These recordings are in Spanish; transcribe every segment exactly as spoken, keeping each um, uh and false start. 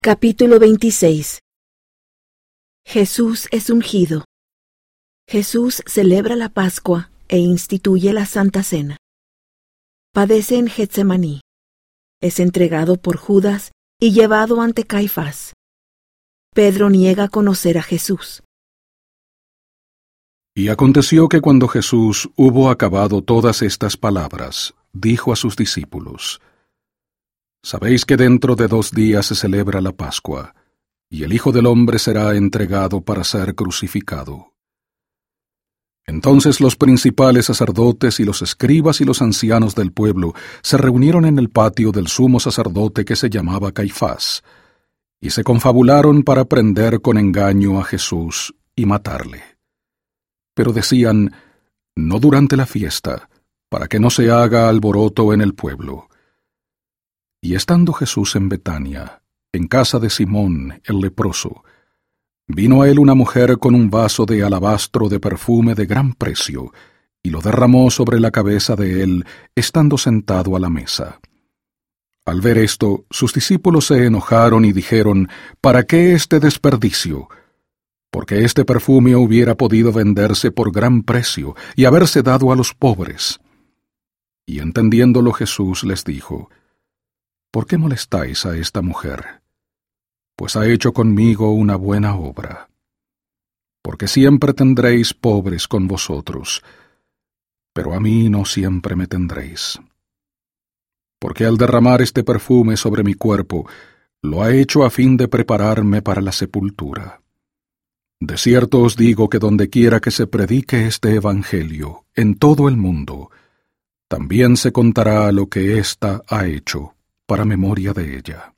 Capítulo veintiséis. Jesús es ungido. Jesús celebra la Pascua e instituye la Santa Cena. Padece en Getsemaní. Es entregado por Judas y llevado ante Caifás. Pedro niega conocer a Jesús. Y aconteció que cuando Jesús hubo acabado todas estas palabras, dijo a sus discípulos: Sabéis que dentro de dos días se celebra la Pascua, y el Hijo del Hombre será entregado para ser crucificado. Entonces los principales sacerdotes y los escribas y los ancianos del pueblo se reunieron en el patio del sumo sacerdote que se llamaba Caifás, y se confabularon para prender con engaño a Jesús y matarle. Pero decían: no durante la fiesta, para que no se haga alboroto en el pueblo. Y estando Jesús en Betania, en casa de Simón el leproso, vino a él una mujer con un vaso de alabastro de perfume de gran precio, y lo derramó sobre la cabeza de él, estando sentado a la mesa. Al ver esto, sus discípulos se enojaron y dijeron: ¿Para qué este desperdicio? Porque este perfume hubiera podido venderse por gran precio y haberse dado a los pobres. Y entendiéndolo Jesús les dijo: ¿por qué molestáis a esta mujer? Pues ha hecho conmigo una buena obra. Porque siempre tendréis pobres con vosotros, pero a mí no siempre me tendréis. Porque al derramar este perfume sobre mi cuerpo, lo ha hecho a fin de prepararme para la sepultura. De cierto os digo que dondequiera que se predique este evangelio, en todo el mundo, también se contará lo que ésta ha hecho, para memoria de ella.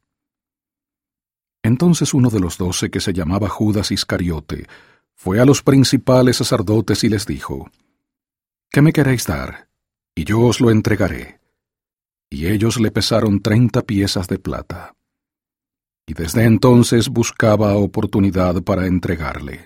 Entonces uno de los doce, que se llamaba Judas Iscariote, fue a los principales sacerdotes y les dijo: ¿qué me queréis dar? Y yo os lo entregaré. Y ellos le pesaron treinta piezas de plata. Y desde entonces buscaba oportunidad para entregarle.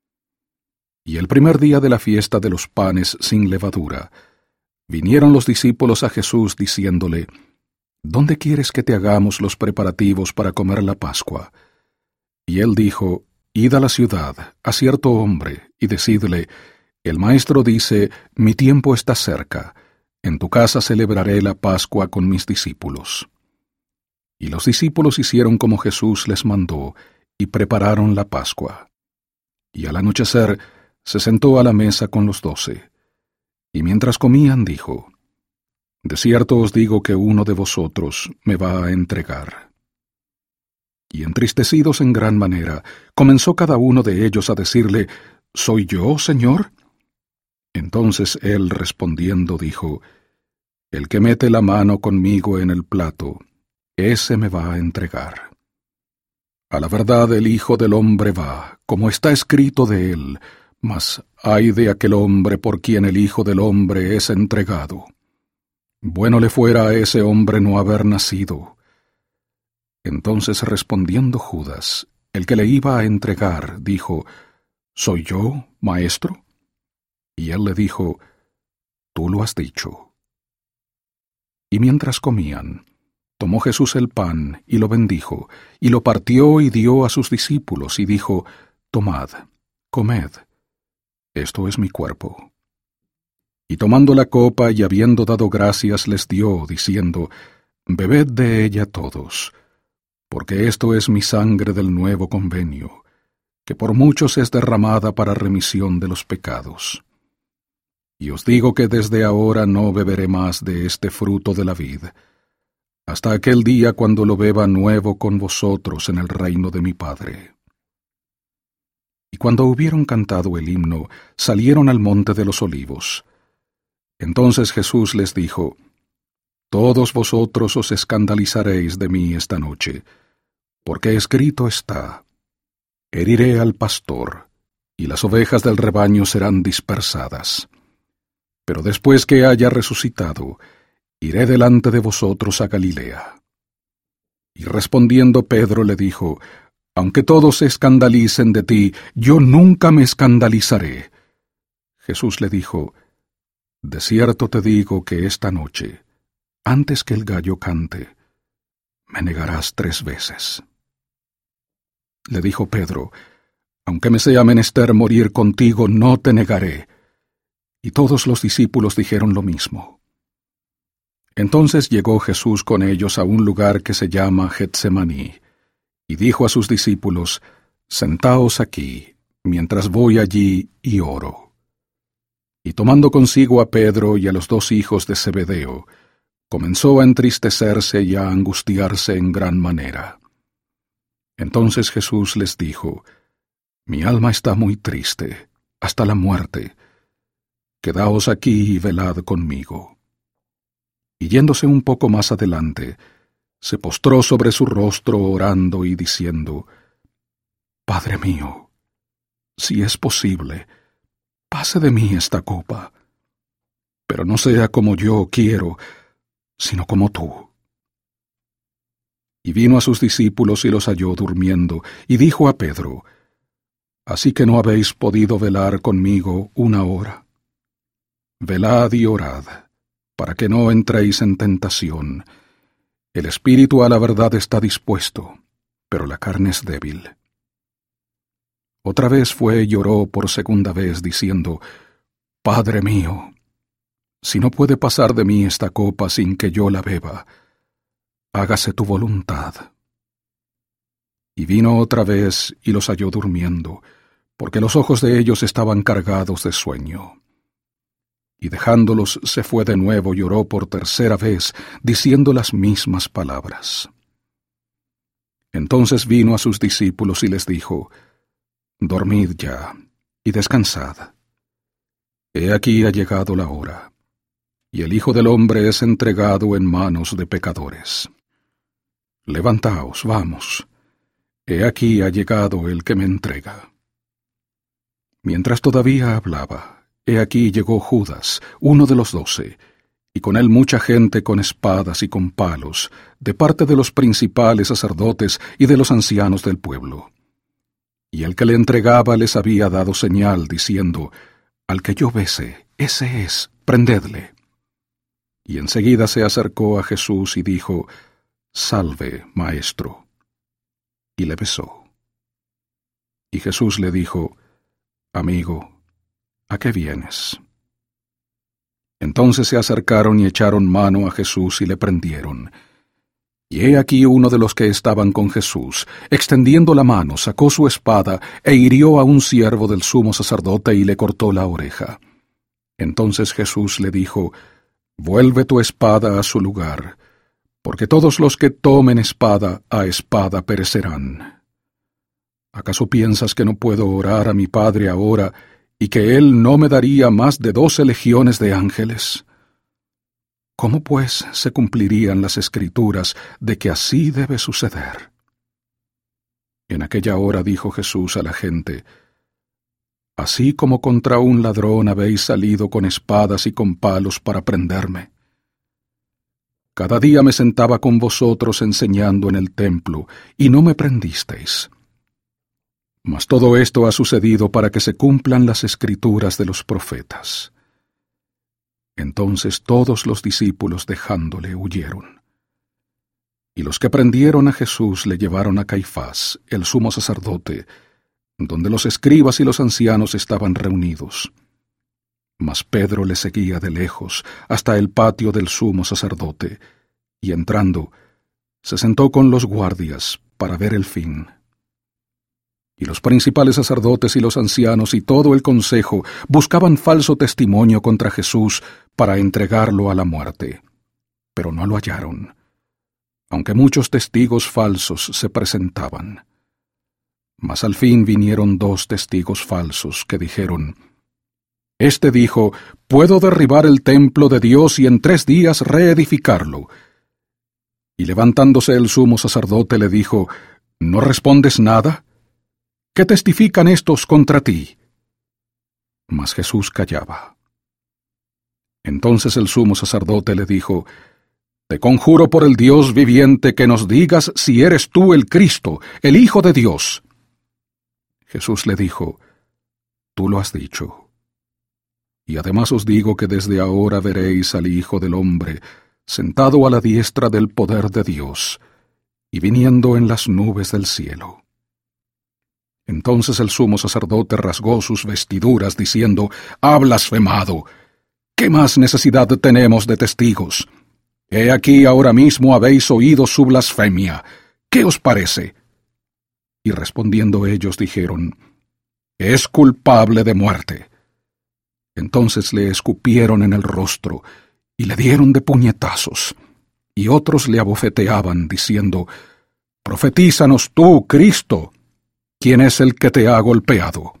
Y el primer día de la fiesta de los panes sin levadura, vinieron los discípulos a Jesús diciéndole: ¿dónde quieres que te hagamos los preparativos para comer la Pascua? Y él dijo: id a la ciudad, a cierto hombre, y decidle: el maestro dice, mi tiempo está cerca, en tu casa celebraré la Pascua con mis discípulos. Y los discípulos hicieron como Jesús les mandó, y prepararon la Pascua. Y al anochecer se sentó a la mesa con los doce. Y mientras comían dijo: de cierto os digo que uno de vosotros me va a entregar. Y entristecidos en gran manera, comenzó cada uno de ellos a decirle: ¿soy yo, Señor? Entonces él respondiendo dijo: el que mete la mano conmigo en el plato, ese me va a entregar. A la verdad el Hijo del Hombre va, como está escrito de él, mas ay de aquel hombre por quien el Hijo del Hombre es entregado. Bueno le fuera a ese hombre no haber nacido. Entonces respondiendo Judas, el que le iba a entregar, dijo: ¿soy yo, maestro? Y él le dijo: tú lo has dicho. Y mientras comían, tomó Jesús el pan y lo bendijo, y lo partió y dio a sus discípulos, y dijo: tomad, comed, esto es mi cuerpo. Y tomando la copa y habiendo dado gracias les dio, diciendo: bebed de ella todos, porque esto es mi sangre del nuevo convenio, que por muchos es derramada para remisión de los pecados. Y os digo que desde ahora no beberé más de este fruto de la vid, hasta aquel día cuando lo beba nuevo con vosotros en el reino de mi Padre. Y cuando hubieron cantado el himno, salieron al monte de los olivos. Entonces Jesús les dijo: todos vosotros os escandalizaréis de mí esta noche, porque escrito está: heriré al pastor, y las ovejas del rebaño serán dispersadas. Pero después que haya resucitado, iré delante de vosotros a Galilea. Y respondiendo Pedro le dijo: aunque todos se escandalicen de ti, yo nunca me escandalizaré. Jesús le dijo: de cierto te digo que esta noche, antes que el gallo cante, me negarás tres veces. le dijo Pedro, aunque me sea menester morir contigo, no te negaré. Y todos los discípulos dijeron lo mismo. Entonces llegó Jesús con ellos a un lugar que se llama Getsemaní, y dijo a sus discípulos, Sentaos aquí, mientras voy allí y oro. Y tomando consigo a Pedro y a los dos hijos de Zebedeo, comenzó a entristecerse y a angustiarse en gran manera. Entonces Jesús les dijo, Mi alma está muy triste, hasta la muerte. Quedaos aquí y velad conmigo. Y yéndose un poco más adelante, se postró sobre su rostro orando y diciendo, Padre mío, si es posible, pase de mí esta copa, pero no sea como yo quiero, sino como tú. Y vino a sus discípulos y los halló durmiendo, y dijo a Pedro, Así que no habéis podido velar conmigo una hora. Velad y orad, para que no entréis en tentación. El espíritu a la verdad está dispuesto, pero la carne es débil. Otra vez fue y lloró por segunda vez, diciendo, Padre mío, si no puede pasar de mí esta copa sin que yo la beba, hágase tu voluntad. Y vino otra vez y los halló durmiendo, porque los ojos de ellos estaban cargados de sueño. Y dejándolos se fue de nuevo y oró por tercera vez, diciendo las mismas palabras. Entonces vino a sus discípulos y les dijo, Dormid ya, y descansad. He aquí ha llegado la hora, y el Hijo del Hombre es entregado en manos de pecadores. Levantaos, vamos, he aquí ha llegado el que me entrega. Mientras todavía hablaba, he aquí llegó Judas, uno de los doce, y con él mucha gente con espadas y con palos, de parte de los principales sacerdotes y de los ancianos del pueblo. Y el que le entregaba les había dado señal, diciendo, Al que yo bese, ese es, prendedle. Y enseguida se acercó a Jesús y dijo, Salve, maestro. Y le besó. Y Jesús le dijo, Amigo, ¿a qué vienes? Entonces se acercaron y echaron mano a Jesús y le prendieron. Y he aquí uno de los que estaban con Jesús, extendiendo la mano, sacó su espada e hirió a un siervo del sumo sacerdote y le cortó la oreja. Entonces Jesús le dijo, Vuelve tu espada a su lugar, porque todos los que tomen espada a espada perecerán. ¿Acaso piensas que no puedo orar a mi Padre ahora, y que Él no me daría más de doce legiones de ángeles? ¿Cómo pues se cumplirían las Escrituras de que así debe suceder? En aquella hora dijo Jesús a la gente, Así como contra un ladrón habéis salido con espadas y con palos para prenderme. Cada día me sentaba con vosotros enseñando en el templo, y no me prendisteis. Mas todo esto ha sucedido para que se cumplan las Escrituras de los profetas. Entonces todos los discípulos dejándole huyeron. Y los que prendieron a Jesús le llevaron a Caifás, el sumo sacerdote, donde los escribas y los ancianos estaban reunidos. Mas Pedro le seguía de lejos hasta el patio del sumo sacerdote, y entrando, se sentó con los guardias para ver el fin. Y los principales sacerdotes y los ancianos y todo el consejo buscaban falso testimonio contra Jesús para entregarlo a la muerte. Pero no lo hallaron, aunque muchos testigos falsos se presentaban. Mas al fin vinieron dos testigos falsos que dijeron, Este dijo, puedo derribar el templo de Dios y en tres días reedificarlo. Y levantándose el sumo sacerdote le dijo, ¿no respondes nada? ¿Qué testifican estos contra ti? Mas Jesús callaba. Entonces el sumo sacerdote le dijo, Te conjuro por el Dios viviente que nos digas si eres tú el Cristo, el Hijo de Dios. Jesús le dijo, Tú lo has dicho. Y además os digo que desde ahora veréis al Hijo del Hombre sentado a la diestra del poder de Dios y viniendo en las nubes del cielo. Entonces el sumo sacerdote rasgó sus vestiduras, diciendo: «¡Ha blasfemado! ¿Qué más necesidad tenemos de testigos? He aquí ahora mismo habéis oído su blasfemia. ¿Qué os parece?» Y respondiendo ellos dijeron: «Es culpable de muerte». Entonces le escupieron en el rostro y le dieron de puñetazos, y otros le abofeteaban, diciendo: «Profetízanos tú, Cristo, ¿quién es el que te ha golpeado?»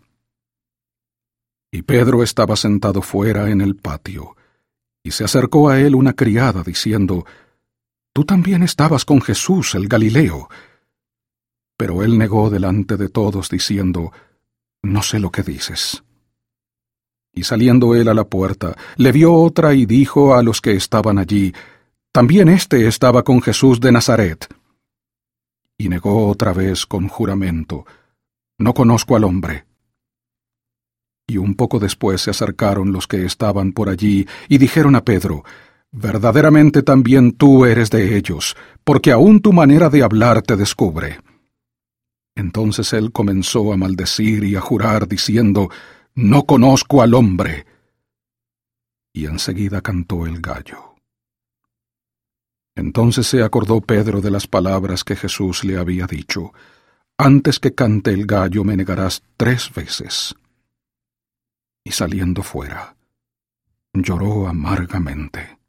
Y Pedro estaba sentado fuera en el patio, y se acercó a él una criada, diciendo: «Tú también estabas con Jesús el Galileo». Pero él negó delante de todos, diciendo: «No sé lo que dices». Y saliendo él a la puerta, le vio otra y dijo a los que estaban allí: «También éste estaba con Jesús de Nazaret». Y negó otra vez con juramento: «No conozco al hombre». Y un poco después se acercaron los que estaban por allí y dijeron a Pedro: «Verdaderamente también tú eres de ellos, porque aún tu manera de hablar te descubre». Entonces él comenzó a maldecir y a jurar, diciendo: «No conozco al hombre». Y enseguida cantó el gallo. Entonces se acordó Pedro de las palabras que Jesús le había dicho: «Antes que cante el gallo me negarás tres veces». Y saliendo fuera, lloró amargamente.